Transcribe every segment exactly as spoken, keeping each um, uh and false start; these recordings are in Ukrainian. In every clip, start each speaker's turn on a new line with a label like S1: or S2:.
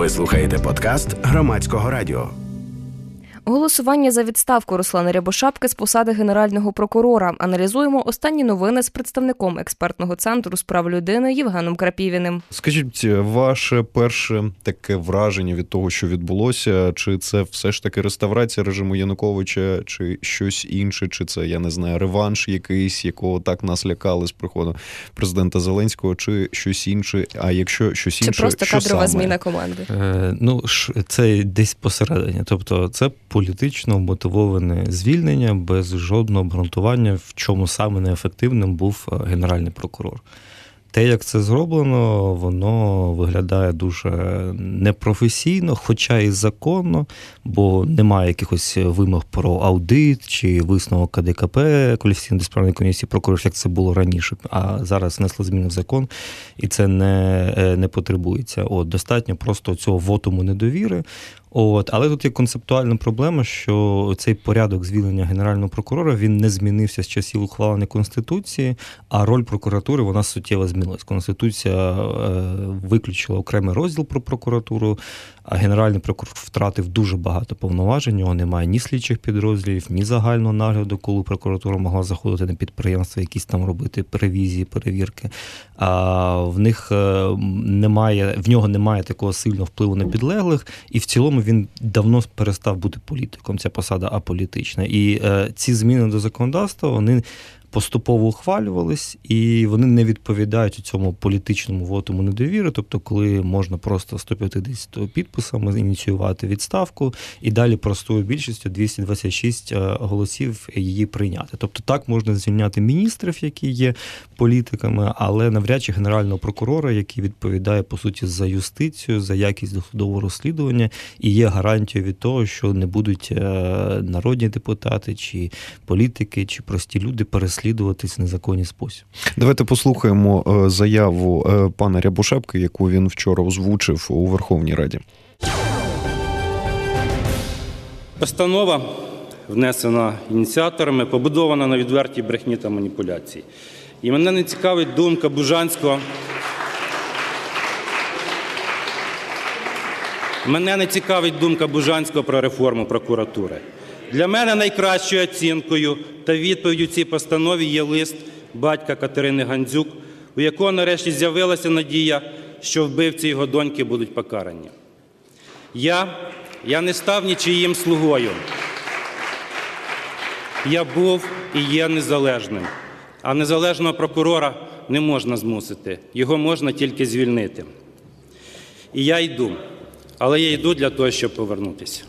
S1: слухаєте подкаст Громадського радіо.
S2: Голосування за відставку Руслана Рябошапки з посади Генерального прокурора. Аналізуємо останні новини з представником експертного центру з прав людини Євгеном Крапівіним.
S3: Скажіть, ваше перше таке враження від того, що відбулося, чи це все ж таки реставрація режиму Януковича, чи щось інше, чи це, я не знаю, реванш якийсь, якого так нас лякали з приходу президента Зеленського, чи щось інше, а якщо щось інше,
S2: чи просто
S3: що
S2: кадрова
S3: саме?
S2: Зміна команди?
S4: Е, ну, це десь посередині, тобто це політично мотивоване звільнення без жодного обґрунтування, в чому саме неефективним був генеральний прокурор. Те, як це зроблено, воно виглядає дуже непрофесійно, хоча і законно, бо немає якихось вимог про аудит чи висновок ка де ка пе, Кваліфікаційно-дисциплінарної комісії прокурорів, як це було раніше, а зараз внесли зміни в закон, і це не, не потребується. От, достатньо просто цього вотуму недовіри. От, але тут є концептуальна проблема, що цей порядок звільнення генерального прокурора, він не змінився з часів ухвалення Конституції, а роль прокуратури, вона суттєво змінилась. Конституція е, виключила окремий розділ про прокуратуру, а генеральний прокурор втратив дуже багато повноважень, у нього немає ні слідчих підрозділів, ні загального нагляду, коли прокуратура могла заходити на підприємства, якісь там робити ревізії, перевірки. А в них немає, в нього немає такого сильного впливу на підлеглих, і в цілому він давно перестав бути політиком, ця посада аполітична. І е, ці зміни до законодавства, вони поступово ухвалювались, і вони не відповідають цьому політичному вотуму недовіри, тобто коли можна просто сто п'ятдесят підписами ініціювати відставку і далі простою більшістю двісті двадцять шість голосів її прийняти. Тобто так можна звільняти міністрів, які є політиками, але навряд чи генерального прокурора, який відповідає, по суті, за юстицію, за якість досудового розслідування, і є гарантією від того, що не будуть народні депутати, чи політики, чи прості люди переслідувати слідуватись в незаконний спосіб.
S3: Давайте послухаємо заяву пана Рябошапки, яку він вчора озвучив у Верховній Раді.
S5: Постанова, внесена ініціаторами, побудована на відвертій брехні та маніпуляції. І мене не цікавить думка Бужанського. Мене не цікавить думка Бужанського про реформу прокуратури. Для мене найкращою оцінкою та відповіддю цій постанові є лист батька Катерини Гандзюк, у якого нарешті з'явилася надія, що вбивці його доньки будуть покарані. Я, я не став нічиїм слугою. Я був і є незалежним. А незалежного прокурора не можна змусити, його можна тільки звільнити. І я йду, але я йду для того, щоб повернутися.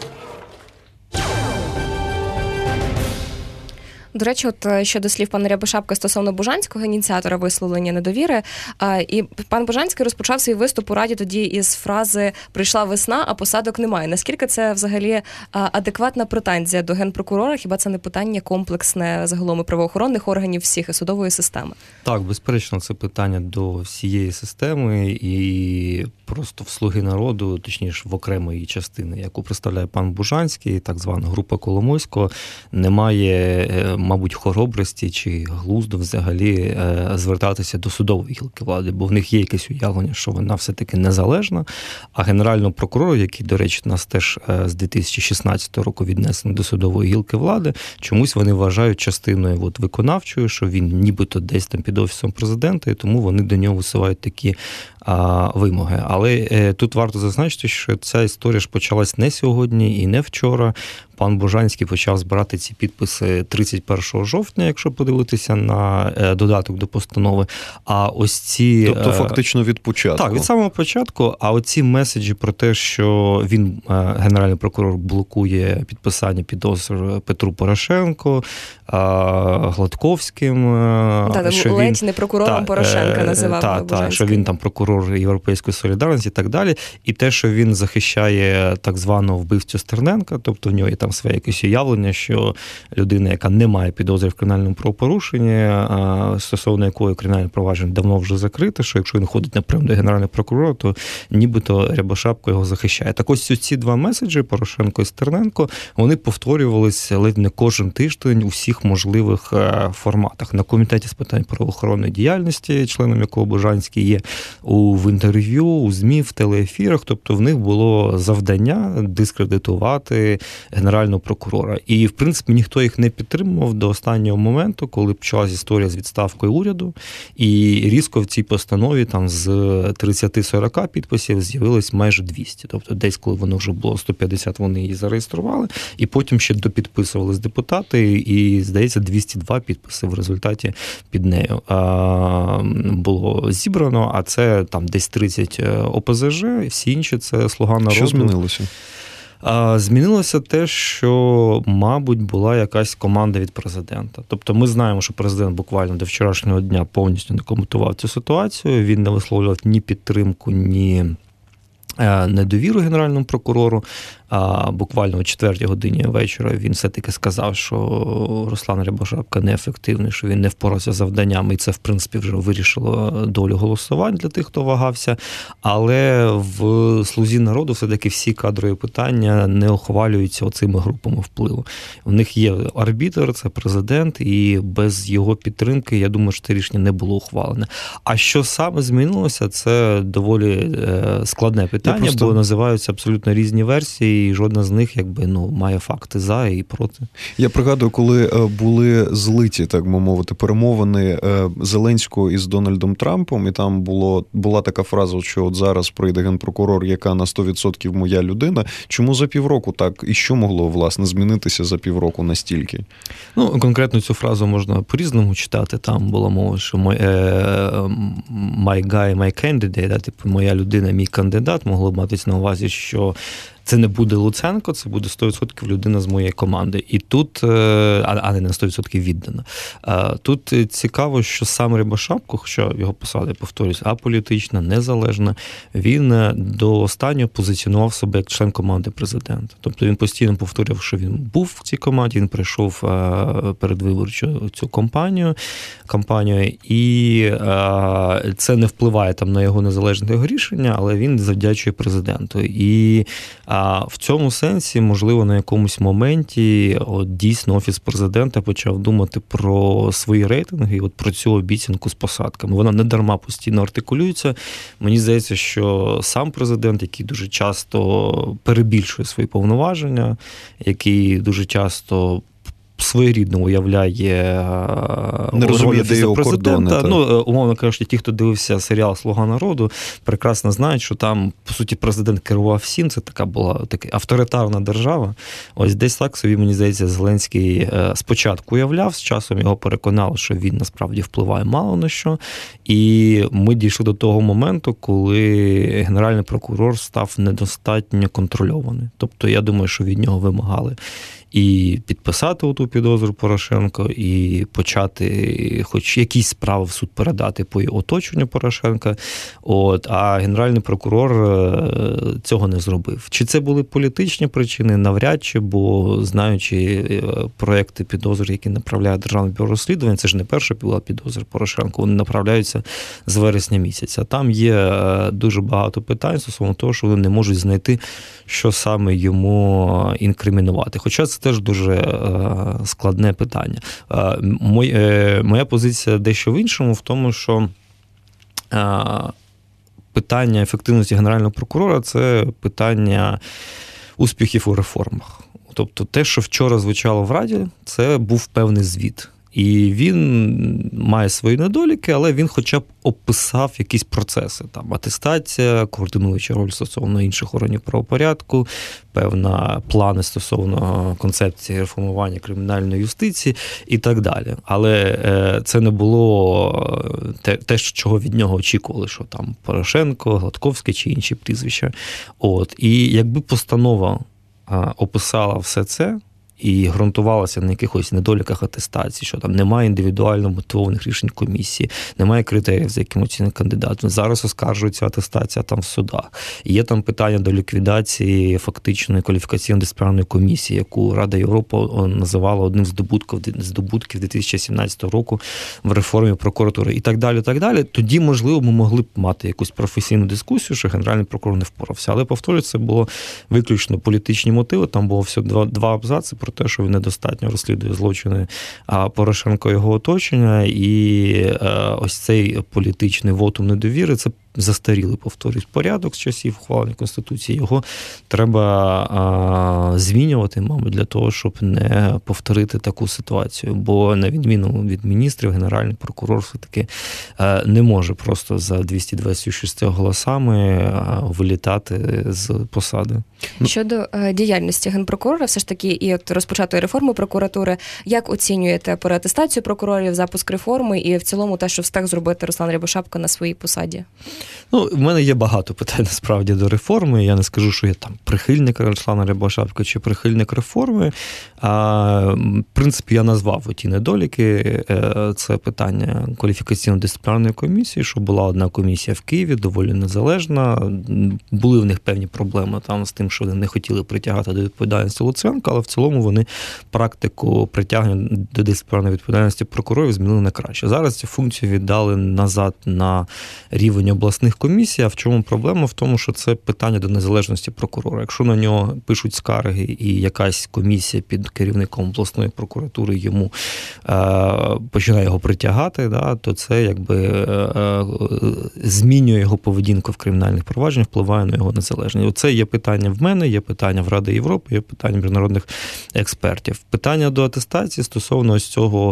S2: До речі, от щодо слів пана Рябошапки стосовно Бужанського, ініціатора висловлення недовіри, і пан Бужанський розпочав свій виступ у Раді тоді із фрази «прийшла весна, а посадок немає». Наскільки це взагалі адекватна претензія до генпрокурора? Хіба це не питання комплексне загалом і правоохоронних органів всіх, і судової системи?
S4: Так, безперечно, це питання до всієї системи і просто в «Слуги народу», точніше, в окремої частини, яку представляє пан Бужанський, так звана група Коломойського, немає, мабуть, хоробрості чи глузду взагалі звертатися до судової гілки влади, бо в них є якесь уявлення, що вона все-таки незалежна, а генерального прокурора, який, до речі, нас теж з дві тисячі шістнадцятого року віднесено до судової гілки влади, чомусь вони вважають частиною от, виконавчою, що він нібито десь там під Офісом президента, і тому вони до нього висувають такі а, вимоги. Але е, тут варто зазначити, що ця історія ж почалась не сьогодні і не вчора. Пан Бужанський почав збирати ці підписи тридцять першого жовтня, якщо подивитися на додаток до постанови. А ось ці...
S3: Тобто фактично від початку.
S4: Так, від самого початку. А оці меседжі про те, що він, генеральний прокурор, блокує підписання підозр Петру Порошенку, Гладковським.
S2: Так,
S4: що
S2: ледь
S4: він...
S2: не прокурором та, Порошенка називав
S4: та,
S2: Бужанський.
S4: Так, що він там прокурор Європейської солідарності і так далі. І те, що він захищає так званого вбивцю Стерненка, тобто в нього є там своє якесь уявлення, що людина, яка не має підозри в кримінальному правопорушенні, стосовно якої кримінальне провадження давно вже закрите, що якщо він ходить на прийом до Генерального прокурора, то нібито Рябошапка його захищає. Так ось ці два меседжі, Порошенко і Стерненко, вони повторювалися ледь не кожен тиждень у всіх можливих форматах. На комітеті з питань правоохоронної діяльності, членом якого Бужанський є, у в інтерв'ю, у ЗМІ, в телеефірах, тобто в них було завдання дискредитувати генерального прокурора. І, в принципі, ніхто їх не підтримував до останнього моменту, коли почалась історія з відставкою уряду, і різко в цій постанові там з тридцять-сорок підписів з'явилось майже двісті. Тобто десь, коли воно вже було сто п'ятдесят, вони її зареєстрували, і потім ще допідписувались депутати, і, здається, двісті два підписи в результаті під нею було зібрано, а це там десь тридцять О Пе Зе Же, всі інші це «Слуга народу».
S3: Що змінилося?
S4: Змінилося те, що, мабуть, була якась команда від президента. Тобто ми знаємо, що президент буквально до вчорашнього дня повністю не коментував цю ситуацію, він не висловлював ні підтримку, ні недовіру генеральному прокурору. А буквально о четвертій годині вечора він все-таки сказав, що Руслан Рябошапка неефективний, що він не впорався з завданнями, і це, в принципі, вже вирішило долю голосувань для тих, хто вагався. Але в «Слузі народу» все-таки всі кадрові питання не ухвалюються оцими групами впливу. У них є арбітр, це президент, і без його підтримки, я думаю, що це рішення не було ухвалене. А що саме змінилося, це доволі складне питання, просто... бо називаються абсолютно різні версії, і жодна з них, якби, ну, має факти за і проти. Я
S3: пригадую, коли були злиті, так би мовити, перемовини Зеленського із Дональдом Трампом, і там було, була така фраза, що от зараз прийде генпрокурор, яка на сто відсотків моя людина. Чому за півроку так? І що могло, власне, змінитися за півроку настільки?
S4: Ну, конкретно цю фразу можна по-різному читати. Там була мова, що my, my guy, my candidate, да, типу, моя людина, мій кандидат, могло б матись на увазі, що це не буде Луценко, це буде сто відсотків людина з моєї команди. І тут, а не на сто відсотків віддана. Тут цікаво, що сам Рябошапко, хоча його посада, я повторюсь, аполітична, незалежна, він до останнього позиціонував себе як член команди президента. Тобто він постійно повторював, що він був в цій команді, він прийшов передвиборчу цю кампанію, кампанію, і це не впливає там на його незалежне його рішення, але він завдячує президенту. І А в цьому сенсі, можливо, на якомусь моменті от, дійсно Офіс президента почав думати про свої рейтинги і от про цю обіцянку з посадками. Вона не дарма постійно артикулюється. Мені здається, що сам президент, який дуже часто перебільшує свої повноваження, який дуже часто своєрідно уявляє
S3: не розуміє, де його
S4: президента.
S3: Кордони,
S4: ну, умовно кажучи, ті, хто дивився серіал «Слуга народу», прекрасно знають, що там, по суті, президент керував всім, це така була така авторитарна держава. Ось десь так собі, мені здається, Зеленський спочатку уявляв, з часом його переконали, що він насправді впливає мало на що. І ми дійшли до того моменту, коли генеральний прокурор став недостатньо контрольований. Тобто, я думаю, що від нього вимагали і підписати оту підозру Порошенко, і почати хоч якісь справи в суд передати по оточенню Порошенка. От, а генеральний прокурор цього не зробив. Чи це були політичні причини? Навряд чи, бо знаючи проекти підозр, які направляє Державне бюро розслідувань, це ж не перша була підозра Порошенко, вони направляються з вересня місяця. Там є дуже багато питань стосовно того, що вони не можуть знайти, що саме йому інкримінувати. Хоча це теж дуже складне питання. Моя позиція дещо в іншому, в тому, що питання ефективності генерального прокурора – це питання успіхів у реформах. Тобто те, що вчора звучало в Раді, це був певний звіт. І він має свої недоліки, але він хоча б описав якісь процеси. Там атестація, координуюча роль стосовно інших органів правопорядку, певна плани стосовно концепції реформування кримінальної юстиції і так далі. Але це не було те, те, чого від нього очікували, що там Порошенко, Гладковський чи інші прізвища. От. І якби постанова описала все це, і ґрунтувалася на якихось недоліках атестації, що там немає індивідуально мотивованих рішень комісії, немає критеріїв, за яким оцінює кандидат. Зараз оскаржується атестація там в судах. Є там питання до ліквідації фактичної кваліфікаційно-дисциплінарної комісії, яку Рада Європи називала одним з здобутків, здобутків дві тисячі сімнадцятого року в реформі прокуратури і так далі, так далі. Тоді, можливо, ми могли б мати якусь професійну дискусію, що генеральний прокурор не впорався. Але, повторюю, це було виключно політичні мотиви, там було всього два, два абзаци про про те, що він недостатньо розслідує злочини Порошенка і його оточення, і ось цей політичний вотум недовіри – це застарілий, повторюсь, порядок з часів ухвалення Конституції. Його треба а, змінювати, мабуть, для того, щоб не повторити таку ситуацію. Бо, на відміну від міністрів, Генеральний прокурор все-таки а, не може просто за двісті двадцять шість голосами а, вилітати з посади.
S2: Щодо а, діяльності Генпрокурора, все ж таки, і от розпочатої реформи прокуратури, як оцінюєте переатестацію прокурорів, запуск реформи і в цілому те, що встиг зробити Руслан Рябошапка на своїй посаді?
S4: Ну, в мене є багато питань, насправді, до реформи. Я не скажу, що я там прихильник Руслана Рябошапки чи прихильник реформи. А, в принципі, я назвав ті недоліки. Це питання кваліфікаційно-дисциплінарної комісії, що була одна комісія в Києві, доволі незалежна. Були в них певні проблеми там з тим, що вони не хотіли притягати до відповідальності Луценка, але в цілому вони практику притягнення до дисциплінарної відповідальності прокурорів змінили на краще. Зараз цю функцію віддали назад на рівень обласних комісій. А в чому проблема? В тому, що це питання до незалежності прокурора. Якщо на нього пишуть скарги і якась комісія під керівником обласної прокуратури йому е, починає його притягати, да, то це якби е, е, змінює його поведінку в кримінальних провадженнях, впливає на його незалежність. Оце є питання в мене, є питання в Ради Європи, є питання міжнародних експертів. Питання до атестації стосовно ось цього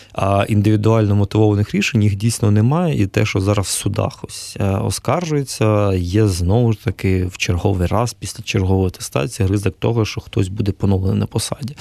S4: а індивідуально мотивованих рішень їх дійсно немає, і те, що зараз в судах ось оскаржується, є знову ж таки в черговий раз після чергової атестації ризик того, що хтось буде поновлений на посаді.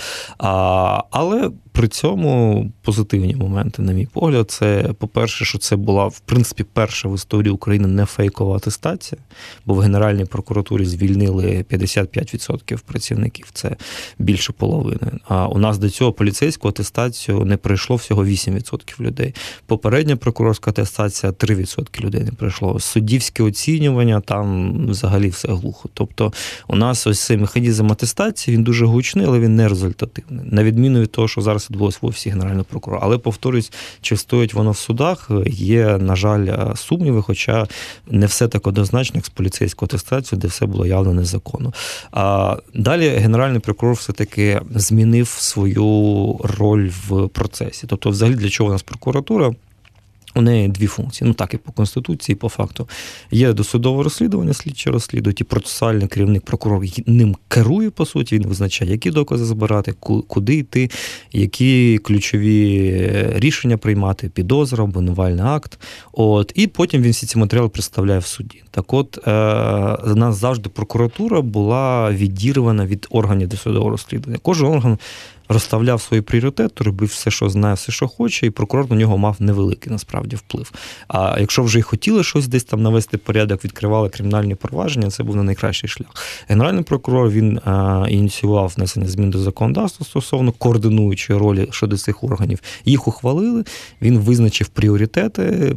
S4: А, але при цьому позитивні моменти, на мій погляд, це, по-перше, що це була, в принципі, перша в історії України не фейкова атестація, бо в Генеральній прокуратурі звільнили п'ятдесят п'ять відсотків працівників, це більше половини. А у нас до цього поліцейську атестацію не пройшло всього вісім відсотків людей. Попередня прокурорська атестація три відсотки людей не пройшло. Суддівське оцінювання, там взагалі все глухо. Тобто у нас ось цей механізм атестації, він дуже гучний, але він не результативний. На відміну від того, що зараз відбулося в офісі Генерального прокурора. Але, повторюсь, чи стоїть воно в судах, є, на жаль, сумніви, хоча не все так однозначно, як з поліцейською атестацією, де все було явно незаконно. А далі Генеральний прокурор все-таки змінив свою роль в процесі. Тобто, взагалі, для чого у нас прокуратура? У неї дві функції, ну так і по Конституції, і по факту. Є досудове розслідування, слідчі розслідують, і процесуальний керівник прокурор ним керує, по суті, він визначає, які докази збирати, куди йти, які ключові рішення приймати, підозра, обвинувальний акт. От, і потім він всі ці матеріали представляє в суді. Так от, е, у нас завжди прокуратура була відірвана від органів досудового розслідування. Кожен орган розставляв свої пріоритети, робив все, що знає, все, що хоче, і прокурор на нього мав невеликий, насправді, вплив. А якщо вже й хотіли щось десь там навести порядок, відкривали кримінальні провадження, це був не найкращий шлях. Генеральний прокурор, він а, ініціював внесення змін до законодавства стосовно координуючої ролі щодо цих органів. Їх ухвалили, він визначив пріоритети.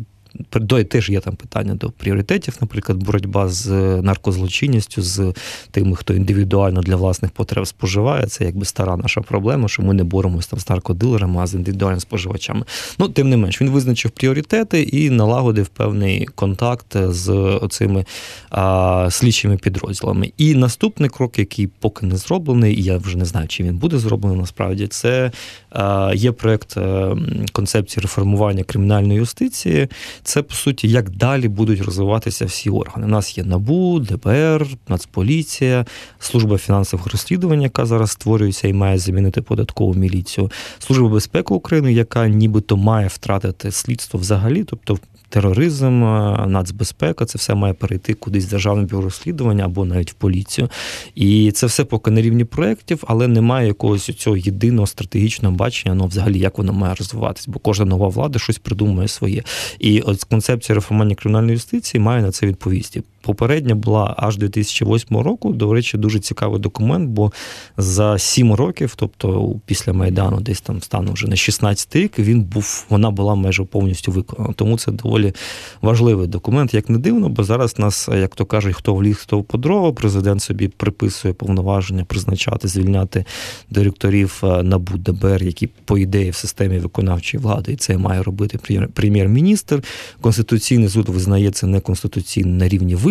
S4: Теж є там питання до пріоритетів, наприклад, боротьба з наркозлочинністю, з тими, хто індивідуально для власних потреб споживає. Це якби стара наша проблема, що ми не боремося там з наркодилерами, а з індивідуальними споживачами. Ну, тим не менш, він визначив пріоритети і налагодив певний контакт з оцими а, слідчими підрозділами. І наступний крок, який поки не зроблений, і я вже не знаю, чи він буде зроблений насправді, це а, є проєкт а, концепції реформування кримінальної юстиції. Це, по суті, як далі будуть розвиватися всі органи. У нас є НАБУ, ДБР, Нацполіція, Служба фінансових розслідувань, яка зараз створюється і має замінити податкову міліцію, Служба безпеки України, яка нібито має втратити слідство взагалі, тобто тероризм, нацбезпека, це все має перейти кудись в Державне бюро розслідування або навіть в поліцію. І це все поки на рівні проєктів, але немає якогось цього єдиного стратегічного бачення, ну, взагалі, як воно має розвиватись, бо кожна нова влада щось придумує своє. І от концепція реформування кримінальної юстиції має на це відповісти. Попередня була аж дві тисячі восьмого року, до речі, дуже цікавий документ, бо за сім років, тобто після Майдану, десь там стану вже на шістнадцятий рік, він був, вона була майже повністю виконана. Тому це доволі важливий документ, як не дивно, бо зараз нас, як то кажуть, хто в ліс, хто в по дрова, президент собі приписує повноваження призначати, звільняти директорів НАБУ, ДБР, які, по ідеї, в системі виконавчої влади, і це має робити прем'єр-міністр. Конституційний суд визнає це неконституційним на рівні висновку,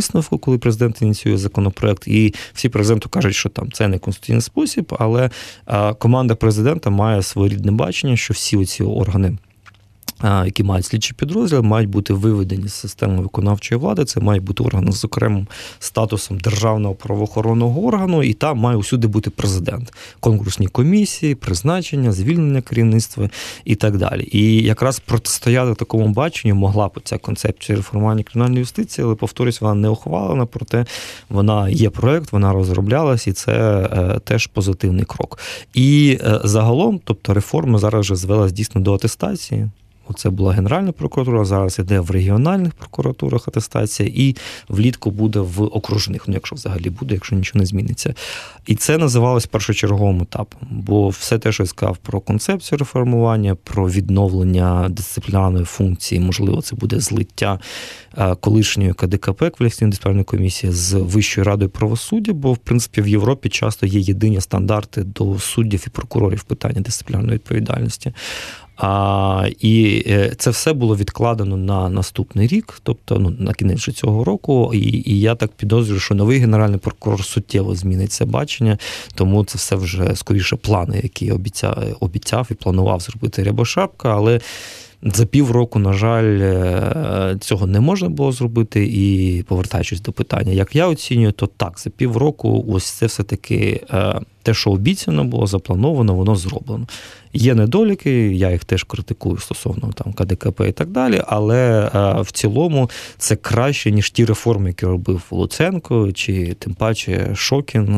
S4: висновку, коли президент ініціює законопроект, і всі президенту кажуть, що там це не конституційний спосіб, але команда президента має своєрідне бачення, що всі оці органи, які мають слідчі підрозділи, мають бути виведені з системи виконавчої влади. Це мають бути органи з окремим статусом державного правоохоронного органу, і там має усюди бути президент. Конкурсні комісії, призначення, звільнення керівництва і так далі. І якраз протистояти такому баченню могла б ця концепція реформування кримінальної юстиції, але, повторюсь, вона не ухвалена, проте вона є проєкт, вона розроблялась, і це е, теж позитивний крок. І е, загалом, тобто реформа зараз вже звелась дійсно до атестації. Оце була Генеральна прокуратура, зараз іде в регіональних прокуратурах атестація, і влітку буде в окружних, ну якщо взагалі буде, якщо нічого не зміниться. І це називалось першочерговим етапом, бо все те, що я сказав про концепцію реформування, про відновлення дисциплінарної функції, можливо, це буде злиття колишньої КДКП, Кваліфікаційної дисциплінарної комісії, з Вищою радою правосуддя, бо, в принципі, в Європі часто є єдині стандарти до суддів і прокурорів в питанні дисциплінарної відповідальності. А, і це все було відкладено на наступний рік, тобто ну, на кінець цього року, і, і я так підозрюю, що новий генеральний прокурор суттєво змінить це бачення, тому це все вже, скоріше, плани, які обіцяв, обіцяв і планував зробити Рябошапка, але за півроку, на жаль, цього не можна було зробити, і повертаючись до питання, як я оцінюю, то так, за півроку ось це все-таки те, що обіцяно було, заплановано, воно зроблено. Є недоліки, я їх теж критикую стосовно там КДКП і так далі, але в цілому це краще, ніж ті реформи, які робив Луценко, чи тим паче Шокін,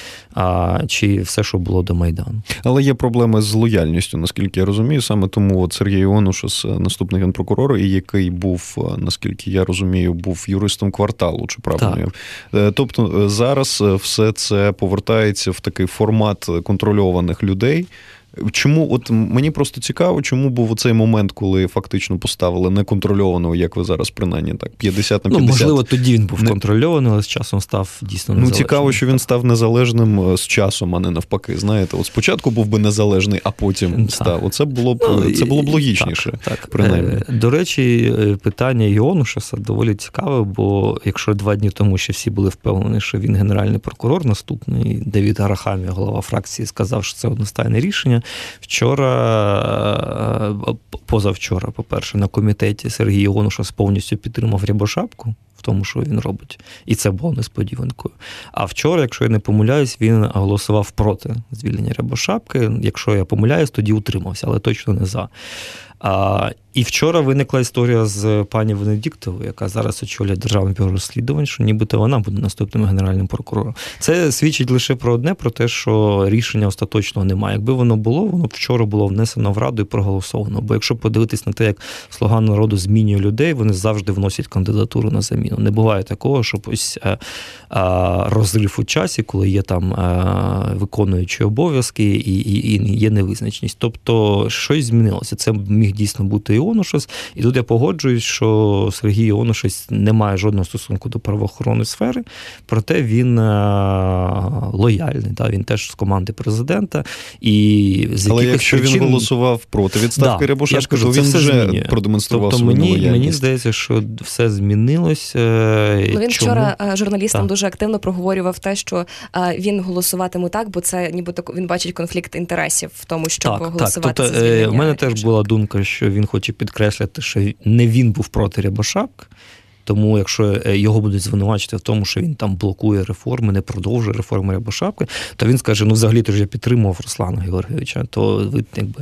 S4: чи все, що було до Майдану.
S3: Але є проблеми з лояльністю, наскільки я розумію, саме тому от Сергій Іонушас, наступний генпрокурор, і який був, наскільки я розумію, був юристом кварталу, чи правильно? Так. Тобто зараз все це повертається в такий формат контрольованих людей. Чому, от мені просто цікаво, чому був оцей момент, коли фактично поставили неконтрольованого, як ви зараз принаймні так, п'ятдесят на п'ятдесят.
S4: Ну, можливо, тоді він був не... контрольований, але з часом став дійсно незалежним.
S3: Ну, цікаво, що він став незалежним з часом, а не навпаки. Знаєте, от спочатку був би незалежний, а потім так. став. Оце було б, ну, це було б логічніше, так, так. принаймні.
S4: До речі, питання Іонушаса доволі цікаве, бо якщо два дні тому ще всі були впевнені, що він генеральний прокурор наступний, Давид Арахамі, голова фракції, сказав, що це одностайне рішення. Вчора, позавчора, по-перше, на комітеті Сергій Іонушас повністю підтримав Рябошапку в тому, що він робить. І це було несподіванкою. А вчора, якщо я не помиляюсь, він голосував проти звільнення Рябошапки. Якщо я помиляюсь, тоді утримався, але точно не за. А, і вчора виникла історія з пані Венедіктовою, яка зараз очолює Державне бюро розслідувань, що нібито вона буде наступним генеральним прокурором. Це свідчить лише про одне, про те, що рішення остаточного немає. Якби воно було, воно б вчора було внесено в Раду і проголосовано. Бо якщо подивитись на те, як «Слуга народу» змінює людей, вони завжди вносять кандидатуру на заміну. Не буває такого, щоб ось а, а, розрив у часі, коли є там а, виконуючі обов'язки і, і, і є невизначеність. Тобто щось змінилося. Це міг дійсно бути Іонушас. І тут я погоджуюсь, що Сергій Іонушас не має жодного стосунку до правоохоронної сфери, проте він лояльний, да? Він теж з команди президента. І з
S3: Але якщо причин... він голосував проти відставки да, Рябошапки, то він вже змінює. продемонстрував
S4: тобто
S3: свою
S4: мені,
S3: лояльність.
S4: Мені здається, що все змінилося.
S2: Ну, він
S4: Чому?
S2: вчора журналістам
S4: так.
S2: дуже активно проговорював те, що він голосуватиме так, бо це нібито він бачить конфлікт інтересів в тому, щоб так, голосувати
S4: так. Тобто,
S2: за звільнення.
S4: У мене теж була думка, що він хоче підкреслити, що не він був проти Рябошапки, тому якщо його будуть звинувачити в тому, що він там блокує реформи, не продовжує реформи Рябошапки, то він скаже, ну взагалі-то ж я підтримував Руслана Георгійовича, то ви якби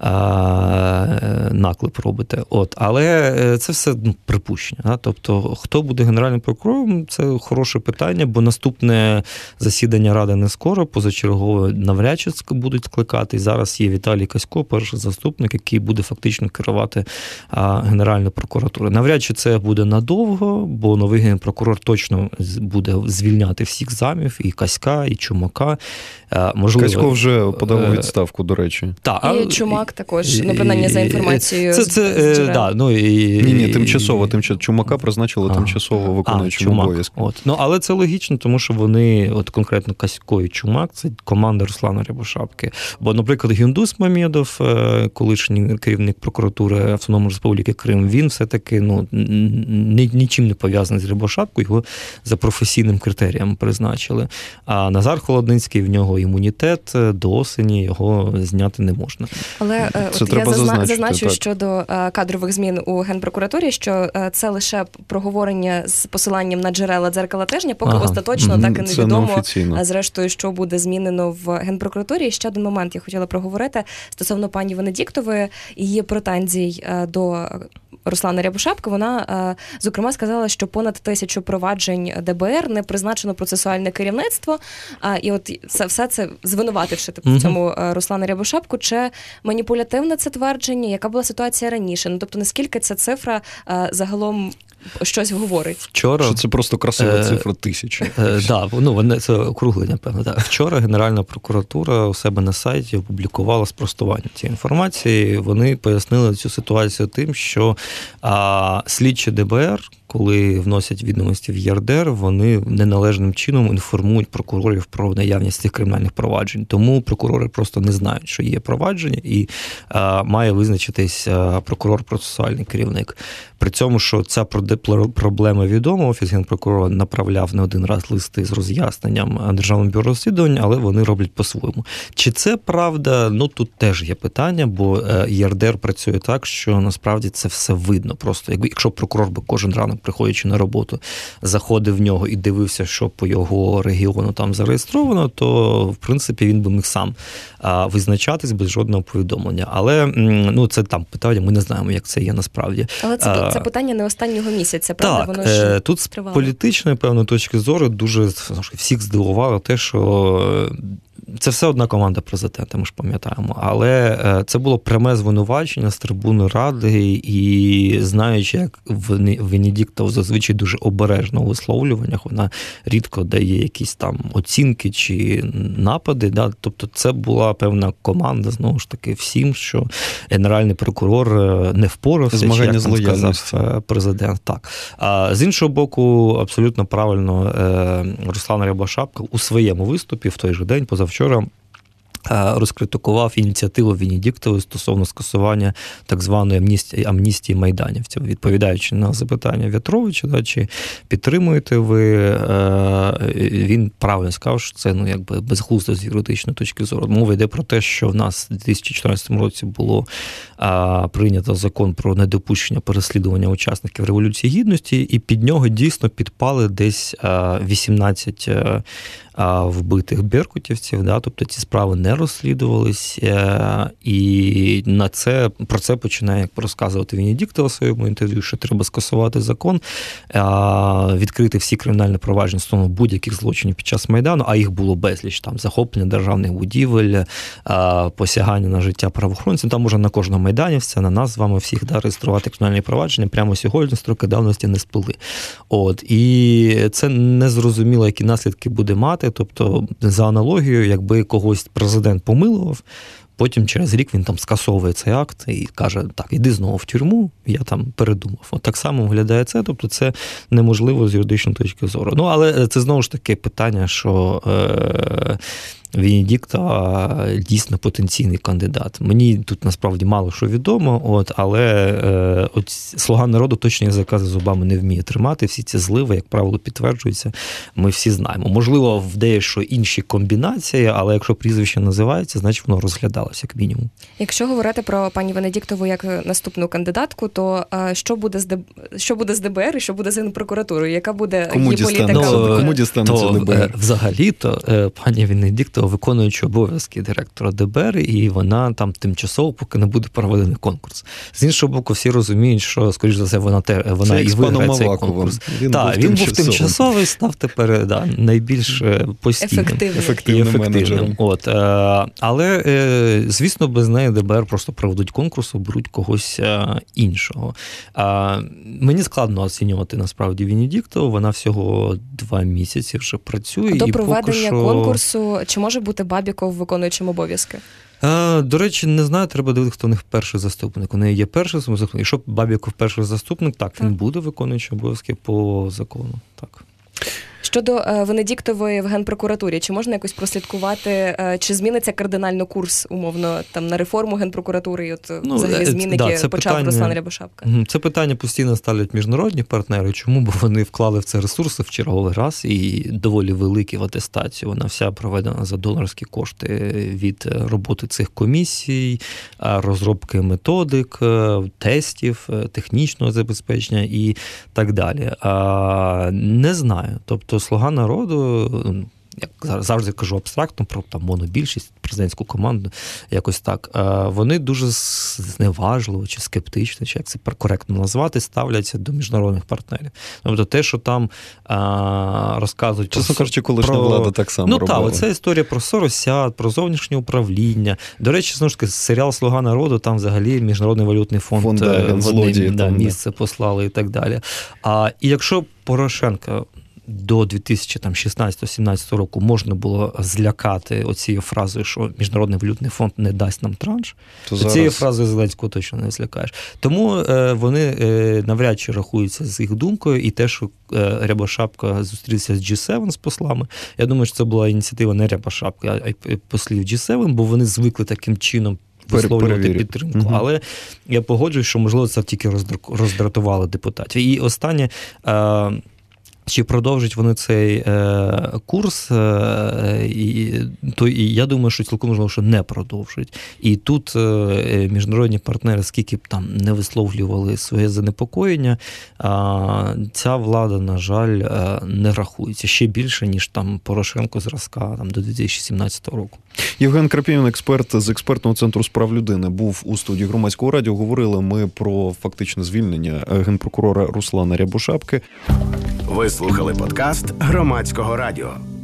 S4: а, наклеп робите. От. Але це все ну, припущення. Да? Тобто, хто буде генеральним прокурором, це хороше питання, бо наступне засідання Ради не скоро, позачергове навряд чи будуть скликати. І зараз є Віталій Касько, перший заступник, який буде фактично керувати а, Генеральною прокуратурою. Навряд чи це буде надовго, бо новий генпрокурор точно буде звільняти всіх замів, і Каська, і Чумака. Можливо,
S3: Касько вже подав відставку, до речі.
S2: Та, і Чумак також, ну, принаймні, за інформацією
S4: це, це, з да, ну, і,
S3: Ні, ні, тимчасово, тимчасово. Чумака призначили тимчасово виконуючим обов'язки.
S4: От. Ну, але це логічно, тому що вони, от конкретно Касько і Чумак, це команда Руслана Рябошапки. Бо, наприклад, Гюндус Мамєдов, колишній керівник прокуратури Автономної Республіки Крим, він все-таки, ну, не нічим не пов'язаний з Рябошапкою, його за професійним критерієм призначили. А Назар Холодницький, в нього імунітет, до осені його зняти не можна.
S2: Але
S3: це
S2: от я зазна... зазначу
S3: так.
S2: щодо кадрових змін у Генпрокуратурі, що це лише проговорення з посиланням на джерела «Дзеркала тижня», поки ага. остаточно mm-hmm. так і невідомо,
S3: не
S2: зрештою, що буде змінено в Генпрокуратурі. І ще один момент я хотіла проговорити стосовно пані Венедіктової, її претензій до Руслана Рябошапки. Вона, зокрема, сказала, що понад тисячу проваджень ДБР не призначено процесуальне керівництво, і от це все це звинувативши типу, mm-hmm. в цьому Руслана Рябошапку. Чи маніпулятивне це твердження? Яка була ситуація раніше? Ну, тобто, наскільки ця цифра загалом щось говорить?
S4: Вчора...
S3: Що це просто красива е... цифра тисячі.
S4: Е, да, ну, це округлення, певно. Да. Вчора Генеральна прокуратура у себе на сайті опублікувала спростування цієї інформації. Вони пояснили цю ситуацію тим, що а, слідчі ДБР, коли вносять відомості в ЄРДР, вони неналежним чином інформують прокурорів про наявність цих кримінальних проваджень. Тому прокурори просто не знають, що є провадження, і а, має визначитись а, прокурор-процесуальний керівник. При цьому, що ця проблема відома, Офіс Генпрокурора направляв не один раз листи з роз'ясненням Державному бюро розслідувань, але вони роблять по-своєму. Чи це правда? Ну, тут теж є питання, бо ЄРДР працює так, що насправді це все видно. Просто якщо прокурор би кожен ранок, приходячи на роботу, заходив в нього і дивився, що по його регіону там зареєстровано, то, в принципі, він би міг сам визначатись без жодного повідомлення. Але, ну, це там питання, ми не знаємо, як це є насправді.
S2: Але це, це питання не останнього місяця, правда?
S4: Так,
S2: воно ж
S4: тут
S2: тривало.
S4: З політичної, певної точки зору дуже всіх здивувало те, що це все одна команда президента, ми ж пам'ятаємо. Але це було пряме звинувачення з трибуни Ради, і знаючи, як Венедіктова зазвичай дуже обережно у висловлюваннях, вона рідко дає якісь там оцінки чи напади. Да? Тобто це була певна команда, знову ж таки, всім, що генеральний прокурор не впорався,
S3: змагання
S4: чи, як
S3: з
S4: там сказав президент. Так. А з іншого боку, абсолютно правильно Руслан Рябошапка у своєму виступі в той же день, позавчора, розкритикував ініціативу Венедіктової стосовно скасування так званої амністії, амністії майданівців. Відповідаючи на запитання В'ятровича, да, чи підтримуєте ви, він правильно сказав, що це ну, якби безглуздо з юридичної точки зору. Мова йде про те, що в нас у дві тисячі чотирнадцятому році було а, прийнято закон про недопущення переслідування учасників Революції Гідності, і під нього дійсно підпали десь а, вісімнадцять а, вбитих беркутівців, да, тобто ці справи не розслідувались, і на це, про це починає як розказувати Венедіктова у своєму інтерв'ю, що треба скасувати закон, відкрити всі кримінальні провадження стосовно будь-яких злочинів під час Майдану, а їх було безліч, там захоплення державних будівель, посягання на життя правоохоронців, там може на кожного майданівця, на нас з вами всіх да, реєструвати кримінальні провадження, прямо сьогодні строки давності не сплили. От, і це незрозуміло, які наслідки буде мати, тобто за аналогією, якби когось президент помилував, потім через рік він там скасовує цей акт і каже, так, іди знову в тюрму, я там передумав. От так само виглядає це, тобто це неможливо з юридичної точки зору. Ну, але це знову ж таки питання, що е- Венедіктова дійсно потенційний кандидат. Мені тут насправді мало що відомо, от, але е, от «Слуга народу» точно язика за зубами не вміє тримати. Всі ці зливи, як правило, підтверджуються. Ми всі знаємо. Можливо, в дещо інші комбінації, але якщо прізвище називається, значить воно розглядалося, як мінімум.
S2: Якщо говорити про пані Венедіктову як наступну кандидатку, то е, що буде з ДБ... що буде з ДБР і що буде з Генпрокуратурою? Яка буде
S3: кому
S2: її політика?
S3: Ну, кому дістанеться ДБР?
S4: Взагалі-то е, пані Венедіктова виконуючи обов'язки директора ДБР, і вона там тимчасово, поки не буде проведений конкурс. З іншого боку, всі розуміють, що, скоріш за все, вона, те, вона і виграє цей конкурс.
S3: Він,
S4: так,
S3: був,
S4: він був тимчасовий, став тепер да, найбільш постійним.
S2: Ефективним.
S3: Ефективним, ефективним.
S4: От, але, звісно, без неї ДБР просто проведуть конкурс, оберуть когось іншого. Мені складно оцінювати, насправді, Венедіктову. Вона всього два місяці вже працює.
S2: До
S4: і
S2: проведення
S4: поки що...
S2: конкурсу, чи може бути Бабіков виконуючим обов'язки?
S4: А, до речі, не знаю, треба дивитися, хто у них перший заступник. У неї є перший заступник. Якщо Бабіков перший заступник, так, так. він буде виконуючим обов'язки по закону. Так.
S2: Щодо е, Венедіктової в Генпрокуратурі, чи можна якось прослідкувати, е, чи зміниться кардинально курс, умовно, там на реформу Генпрокуратури, і от
S4: Ну,
S2: взагалі
S4: це-
S2: зміни,
S4: да,
S2: які
S4: це
S2: почав
S4: питання-
S2: Руслан Рябошапка?
S4: Мгм. Це питання постійно ставлять міжнародні партнери. Чому? Бо вони вклали в це ресурси в черговий раз і доволі великі в атестацію. Вона вся проведена за донорські кошти від роботи цих комісій, розробки методик, тестів, технічного забезпечення і так далі. Не знаю. Тобто «Слуга народу», як завжди кажу абстрактно про там монобільшість, президентську команду, якось так, вони дуже зневажливо чи скептично, чи як це коректно назвати, ставляться до міжнародних партнерів. Тобто те, що там а, розказують...
S3: Чесно
S4: про,
S3: кажучи, колишня
S4: про...
S3: влада так само
S4: ну,
S3: робила.
S4: Ну так, оце історія про соросят, про зовнішнє управління. До речі, знову ж таки, серіал «Слуга народу», там взагалі Міжнародний валютний фонд,
S3: фонд да,
S4: в одне
S3: злодії,
S4: да,
S3: там,
S4: місце да. послали і так далі. А, і якщо Порошенка до дві тисячі шістнадцятого-сімнадцятого року можна було злякати оцією фразою, що Міжнародний валютний фонд не дасть нам транш, то, то зараз... цією фразою Зеленського точно не злякаєш. Тому е, вони е, навряд чи рахуються з їх думкою, і те, що е, Рябошапка зустрівся з джі севен, з послами, я думаю, що це була ініціатива не Рябошапки, а й послів джі севен, бо вони звикли таким чином висловлювати підтримку. Угу. Але я погоджуюсь, що, можливо, це тільки роздратувало депутатів. І останнє... Е, Чи продовжать вони цей е, курс, е, і, то і я думаю, що цілком можливо, що не продовжують. І тут е, міжнародні партнери, скільки б там не висловлювали своє занепокоєння, е, ця влада, на жаль, е, не рахується ще більше, ніж там Порошенко зразка там, до дві тисячі сімнадцятого року.
S3: Євген Крапівін, експерт з експертного центру з прав людини, був у студії Громадського радіо. Говорили ми про фактичне звільнення генпрокурора Руслана Рябошапки.
S1: Ви слухали подкаст Громадського радіо.